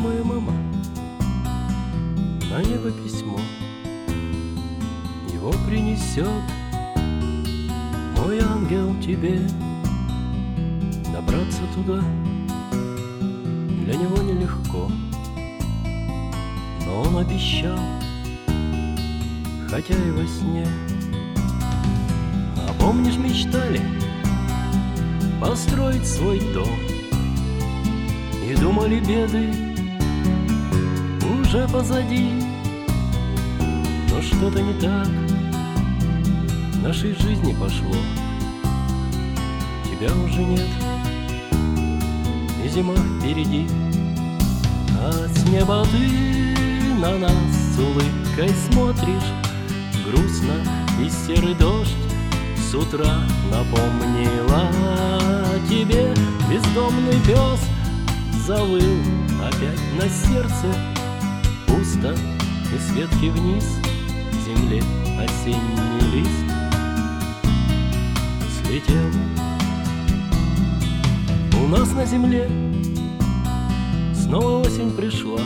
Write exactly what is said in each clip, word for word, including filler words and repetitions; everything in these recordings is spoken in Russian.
Любимая мама, на небо письмо, его принесет мой ангел тебе. Добраться туда для него нелегко, но он обещал, хотя и во сне. А помнишь, мечтали построить свой дом и думали, беды уже позади. Но что-то не так в нашей жизни пошло. Тебя уже нет, и зима впереди. А с неба ты на нас с улыбкой смотришь грустно, и серый дождь с утра напомнила тебе. Бездомный пес завыл, опять на сердце пусто, и с ветки вниз к земле осенний лист слетел. У нас на земле снова осень пришла,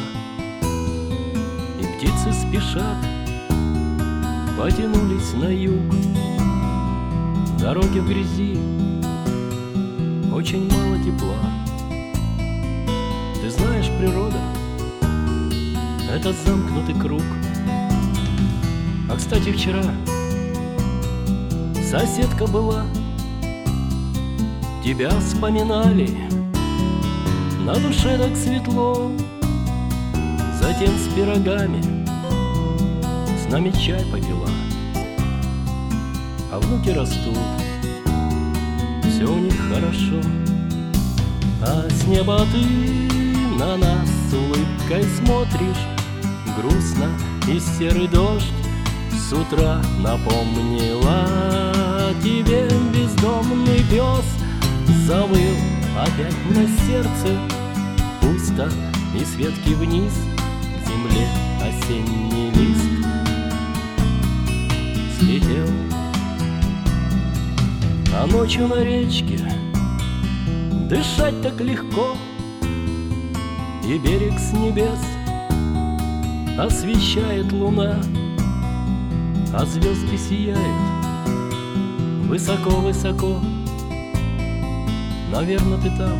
и птицы спешат, потянулись на юг. Дороги в грязи, очень мало тепла. Ты знаешь, природа — это замкнутый круг. А, кстати, вчера соседка была, тебя вспоминали, на душе так светло. Затем с пирогами с нами чай попила. А внуки растут, все у них хорошо. А с неба ты на нас с улыбкой смотришь грустно, и серый дождь с утра напомнила тебе. Бездомный пес завыл, опять на сердце пусто, и с ветки вниз к земле осенний лист слетел. А ночью на речке дышать так легко, и берег с небес освещает луна, а звезды сияют высоко-высоко. Наверно, ты там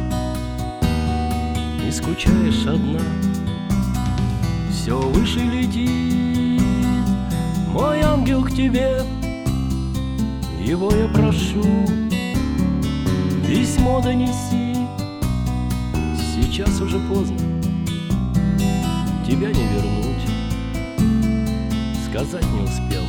и скучаешь одна. Все выше летит мой ангел к тебе, его я прошу, письмо донеси. Сейчас уже поздно, тебя не вернуть, сказать не успел,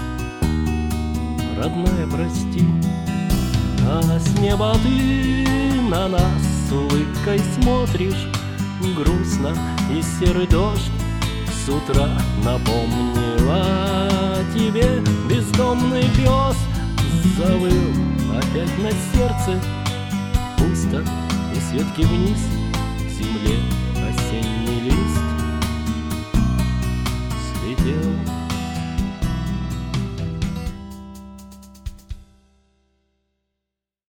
родная, прости. А с неба ты на нас с улыбкой смотришь грустно, и серый дождь с утра напомнила тебе. Бездомный пес завыл, опять на сердце пусто, и с ветки вниз к земле